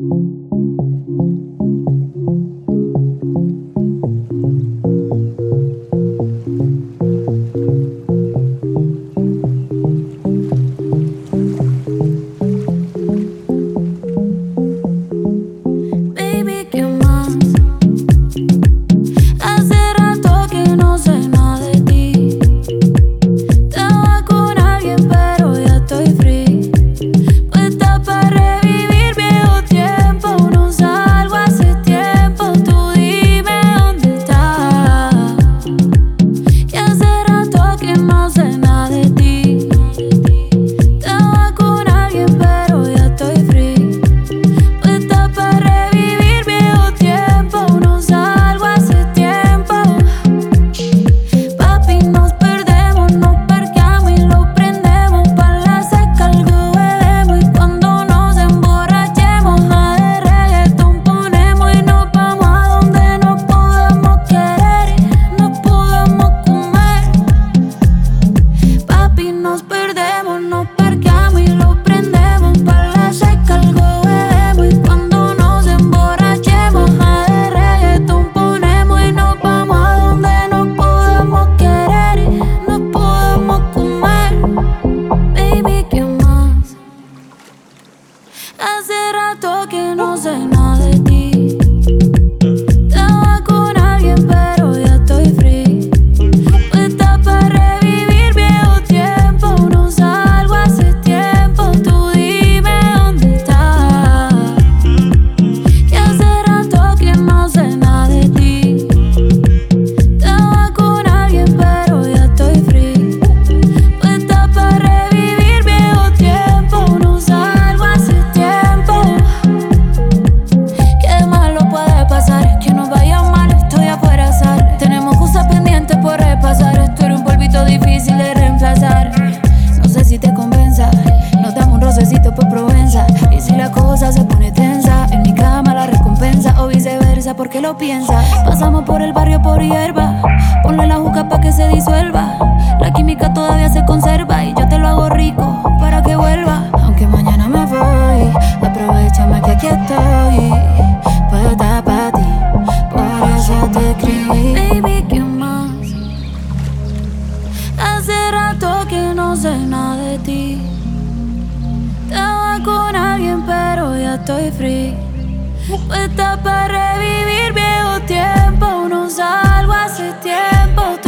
Hace rato que no sé nada de ti. Estaba con alguien pero ya estoy free. Puesta para revivir viejo tiempo. No salgo hace tiempo. Tú dime dónde estás. Que hace rato que no sé nada de ti. Estaba con alguien pero ya estoy free. Puesta para revivir viejo tiempo. No salgo hace tiempo. ¿Qué malo puede pasar? Que nos vaya mal, estoy afuera sal. Tenemos cosas pendientes por repasar. Esto era un polvito difícil de reemplazar. No sé si te convenza. Nos damos un rocecito por Provenza. Y si la cosa se pone tensa, en mi cama la recompensa. O viceversa, ¿por qué lo piensas? Pasamos por el barrio por hierba. Ponle la juca pa' que se disuelva. La química todavía se conserva. Y yo te lo hago rico para que vuelva. Aunque mañana me voy, aprovechame que aquí estoy. Puesta pa' ti, por eso te escribí. Baby, ¿qué más? Hace rato que no sé nada de ti. Estaba con alguien pero ya estoy free. Puesta para revivir viejo tiempo. No salgo hace tiempo.